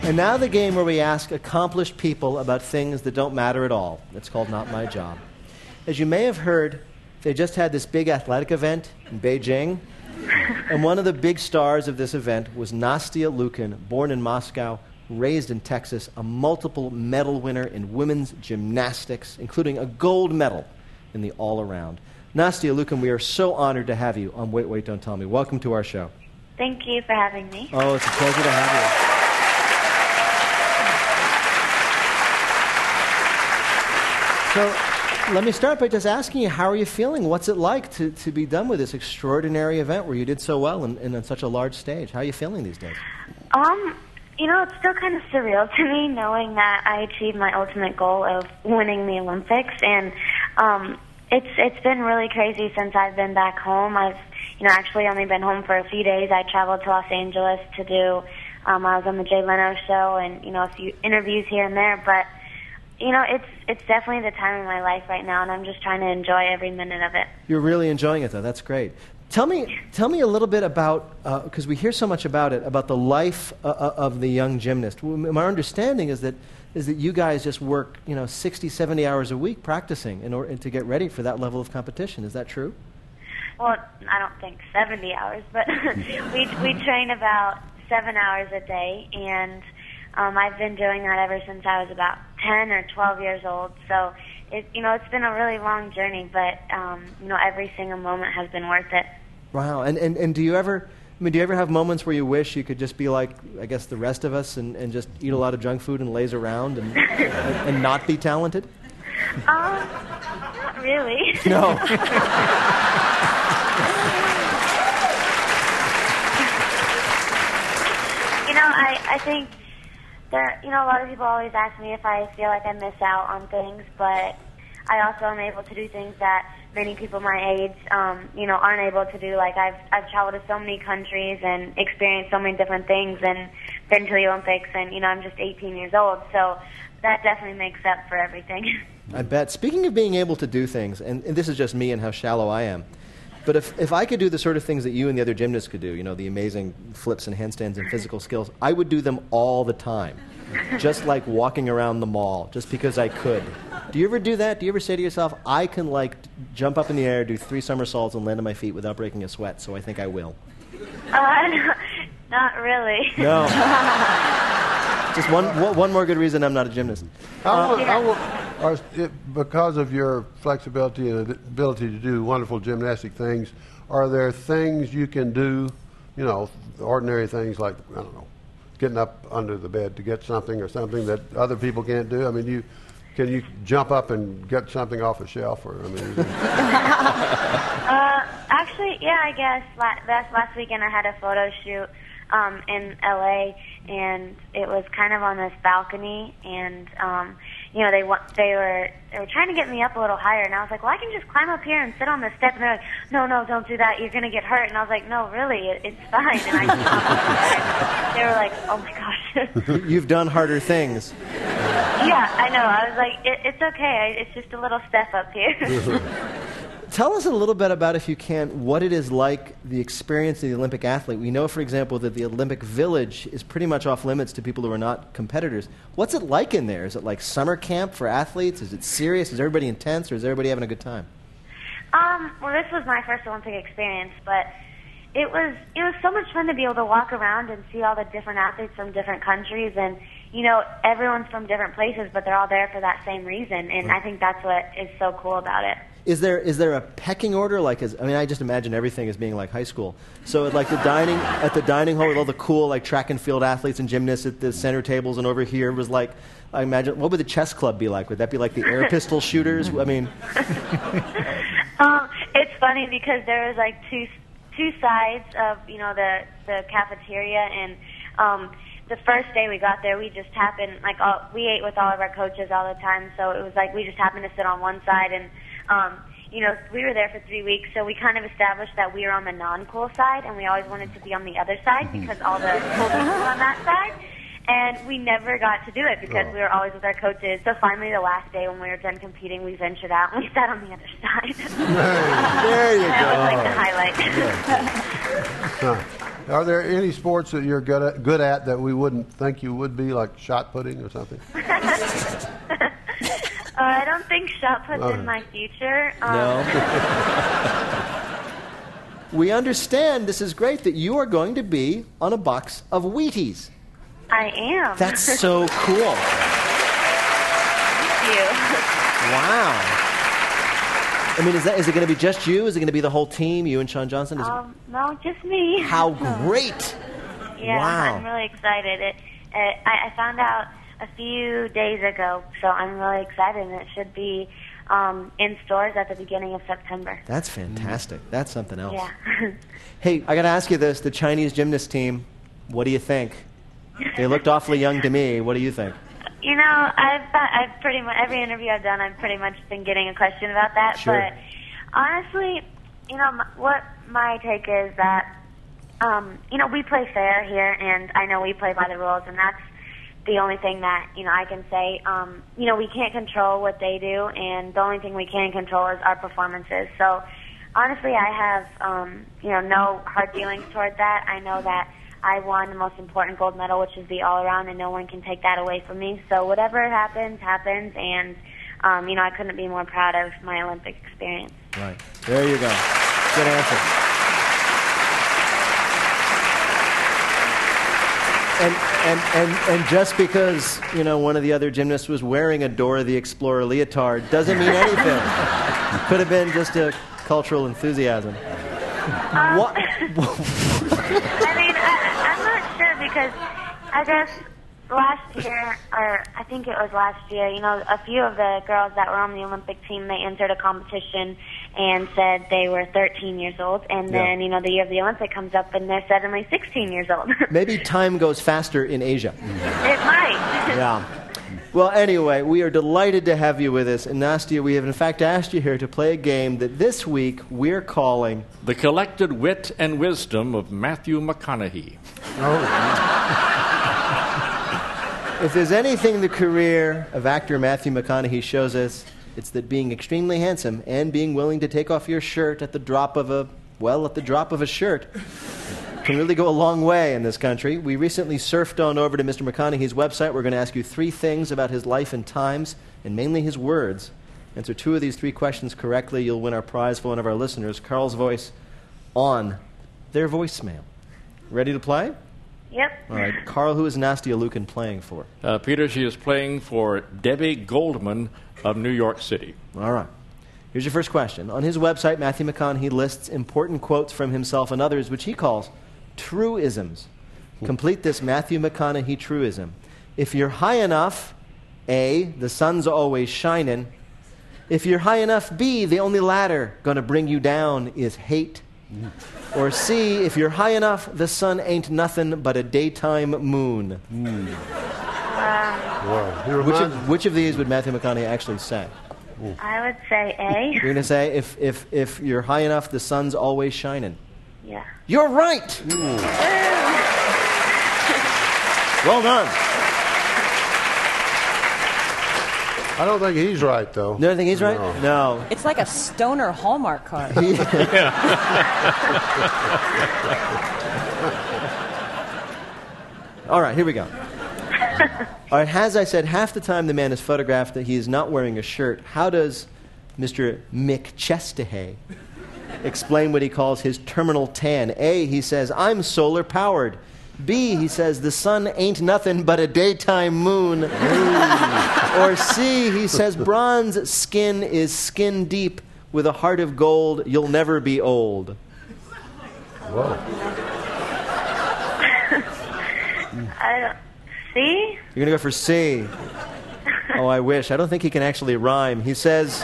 And now the game where we ask accomplished people about things that don't matter at all. It's called Not My Job. As you may have heard, they just had this big athletic event in Beijing, and one of the big stars of this event was Nastya Lukin, born in Moscow, raised in Texas, a multiple medal winner in women's gymnastics, including a gold medal in the all-around. Nastya Lukin, we are so honored to have you on Wait, Wait, Don't Tell Me. Welcome to our show. Thank you for having me. Oh, it's a pleasure to have you. So let me start by just asking you, how are you feeling? What's it like to be done with this extraordinary event where you did so well and on such a large stage? How are you feeling these days? It's still kind of surreal to me knowing that I achieved my ultimate goal of winning the Olympics, and it's been really crazy since I've been back home. I've actually only been home for a few days. I traveled to Los Angeles to do I was on the Jay Leno show and a few interviews here and there, but it's definitely the time of my life right now, and I'm just trying to enjoy every minute of it. You're really enjoying it, though. That's great. Tell me a little bit about, because we hear so much about it, about the life of the young gymnast. My understanding is that you guys just work 60, 70 hours a week practicing in order to get ready for that level of competition. Is that true? Well, I don't think 70 hours, but we train about 7 hours a day, and I've been doing that ever since I was about 10 or 12 years old. So it's been a really long journey, but every single moment has been worth it. Wow. And do you ever have moments where you wish you could just be like, I guess, the rest of us and just eat a lot of junk food and laze around and not be talented? Not really. No. I think there, a lot of people always ask me if I feel like I miss out on things, but I also am able to do things that many people my age, aren't able to do. Like I've traveled to so many countries and experienced so many different things and been to the Olympics, and I'm just 18 years old, so that definitely makes up for everything. I bet. Speaking of being able to do things, and this is just me and how shallow I am, but if I could do the sort of things that you and the other gymnasts could do, the amazing flips and handstands and physical skills, I would do them all the time, just like walking around the mall, just because I could. Do you ever do that? Do you ever say to yourself, I can jump up in the air, do 3 somersaults, and land on my feet without breaking a sweat, so I think I will? No, not really. No. Just one more good reason I'm not a gymnast. Because of your flexibility and ability to do wonderful gymnastic things, are there things you can do, ordinary things like, I don't know, getting up under the bed to get something or something that other people can't do? I mean, can you jump up and get something off a shelf? Actually, yeah, I guess last weekend I had a photo shoot in LA, and it was kind of on this balcony, and they were trying to get me up a little higher, and I was like, well, I can just climb up here and sit on the step, and they're like, no, don't do that, you're gonna get hurt. And I was like, no, really, it's fine. And I just hopped up there. They were like, oh my gosh. You've done harder things. Yeah, I know. I was like, it's okay, it's just a little step up here. Tell us a little bit about, if you can, what it is like, the experience of the Olympic athlete. We know, for example, that the Olympic Village is pretty much off limits to people who are not competitors. What's it like in there? Is it like summer camp for athletes? Is it serious? Is everybody intense, or is everybody having a good time? Well, this was my first Olympic experience, but it was so much fun to be able to walk around and see all the different athletes from different countries, and everyone's from different places, but they're all there for that same reason, and I think that's what is so cool about it. Is there a pecking order? I just imagine everything as being like high school. So at the dining hall with all the cool track and field athletes and gymnasts at the center tables, and over here was I imagine, what would the chess club be like? Would that be like the air pistol shooters? I mean, it's funny because there was two sides of the cafeteria, and the first day we got there, we just happened we ate with all of our coaches all the time, so it was we just happened to sit on one side, and we were there for 3 weeks, so we kind of established that we were on the non-cool side, and we always wanted to be on the other side because all the cool people were on that side. And we never got to do it because we were always with our coaches. So finally, the last day when we were done competing, we ventured out and we sat on the other side. There you go. That was the highlight. Are there any sports that you're good at that we wouldn't think you would be, like shot putting or something? I don't think shot put's in my future. No. We understand, this is great, that you are going to be on a box of Wheaties. I am. That's so cool. Thank you. Wow. I mean, is it going to be just you? Is it going to be the whole team, you and Sean Johnson? No, just me. How great. Yeah, Wow. I'm really excited. I found out a few days ago, so I'm really excited, and it should be in stores at the beginning of September. That's fantastic. That's something else. Yeah. Hey, I got to ask you this. The Chinese gymnast team, what do you think? They looked awfully young to me. What do you think? You know, I've pretty much, every interview I've done, I've pretty much been getting a question about that. Sure. But honestly, you know, what my take is that, you know, we play fair here, and I know we play by the rules, and that's the only thing that, you know, I can say. You know, we can't control what they do, and the only thing we can control is our performances. So, honestly, I have, you know, no hard feelings toward that. I know that I won the most important gold medal, which is the all-around, and no one can take that away from me. So whatever happens, happens, and, you know, I couldn't be more proud of my Olympic experience. Right. There you go. Good answer. And just because, you know, one of the other gymnasts was wearing a Dora the Explorer leotard doesn't mean anything. Could have been just a cultural enthusiasm. What? I mean, I'm not sure because I guess last year, or I think it was last year, you know, a few of the girls that were on the Olympic team, they entered a competition and said they were 13 years old. And then, you know, the year of the Olympic comes up and they're suddenly 16 years old. Maybe time goes faster in Asia. It might. Yeah. Well, anyway, we are delighted to have you with us. And Nastia, we have in fact asked you here to play a game that this week we're calling The Collected Wit and Wisdom of Matthew McConaughey. If there's anything the career of actor Matthew McConaughey shows us, it's that being extremely handsome and being willing to take off your shirt at the drop of a shirt can really go a long way in this country. We recently surfed on over to Mr. McConaughey's website. We're going to ask you 3 things about his life and times, and mainly his words. Answer 2 of these 3 questions correctly, you'll win our prize for one of our listeners, Carl's Voice, on their voicemail. Ready to play? Yep. All right. Carl, who is Nastia Lukin playing for? Peter, she is playing for Debbie Goldman of New York City. All right. Here's your first question. On his website, Matthew McConaughey lists important quotes from himself and others, which he calls truisms. Complete this Matthew McConaughey truism. If you're high enough, A, the sun's always shining. If you're high enough, B, the only ladder gonna bring you down is hate. Or C, if you're high enough, the sun ain't nothing but a daytime moon. Which of these would Matthew McConaughey actually say? I would say A. You're going to say, if you're high enough, the sun's always shining. Yeah. You're right! Well done. I don't think he's right, though. You don't think he's right? No. It's like a stoner Hallmark card. All right, here we go. All right, as I said, half the time the man is photographed that he is not wearing a shirt. How does Mr. McChestahey explain what he calls his terminal tan? A, he says, I'm solar powered. B, he says, the sun ain't nothing but a daytime moon. Or C, he says, bronze skin is skin deep. With a heart of gold, you'll never be old. Whoa. C? You're going to go for C. Oh, I wish. I don't think he can actually rhyme. He says,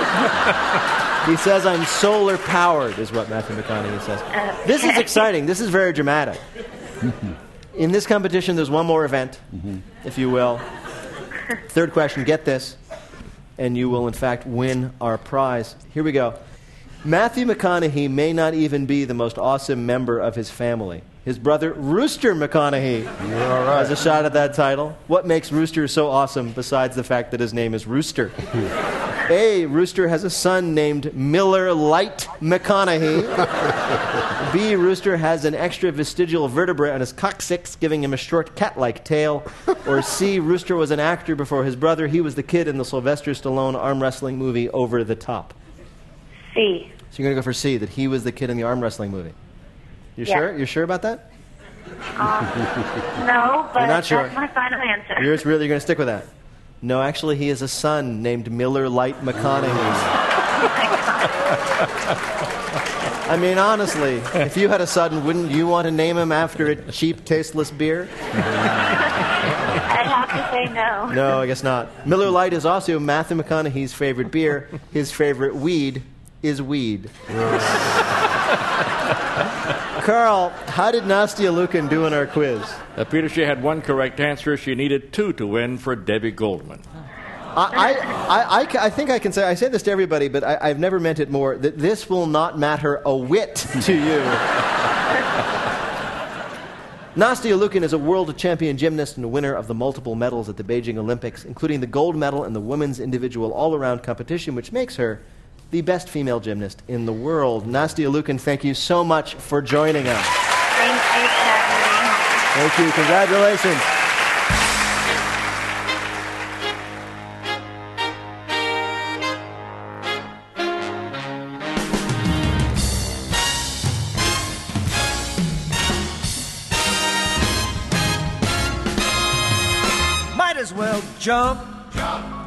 I'm solar powered, is what Matthew McConaughey says. This is exciting. This is very dramatic. In this competition, there's one more event, if you will. Third question, get this, and you will, in fact, win our prize. Here we go. Matthew McConaughey may not even be the most awesome member of his family. His brother, Rooster McConaughey, has a shot at that title. What makes Rooster so awesome besides the fact that his name is Rooster? A, Rooster has a son named Miller Light McConaughey. B, Rooster has an extra vestigial vertebra on his coccyx, giving him a short cat-like tail. Or C, Rooster was an actor before his brother. He was the kid in the Sylvester Stallone arm wrestling movie Over the Top. C. So you're going to go for C, that he was the kid in the arm wrestling movie. You Yeah. sure? You're sure about that? No, but You're not sure. that's my final answer. You're going to stick with that? No, actually, he has a son named Miller Lite McConaughey. I mean, honestly, if you had a son, wouldn't you want to name him after a cheap, tasteless beer? I'd have to say no. No, I guess not. Miller Lite is also Matthew McConaughey's favorite beer. His favorite weed is weed. Carl, how did Nastia Lukin do in our quiz? Peter, she had one correct answer. She needed 2 to win for Debbie Goldman. I think I can say, I say this to everybody, but I've never meant it more, that this will not matter a whit to you. Nastia Lukin is a world champion gymnast and a winner of the multiple medals at the Beijing Olympics, including the gold medal in the women's individual all-around competition, which makes her the best female gymnast in the world. Nastia Lukin, thank you so much for joining us. Thank you for having me. Thank you. Congratulations. Might as well jump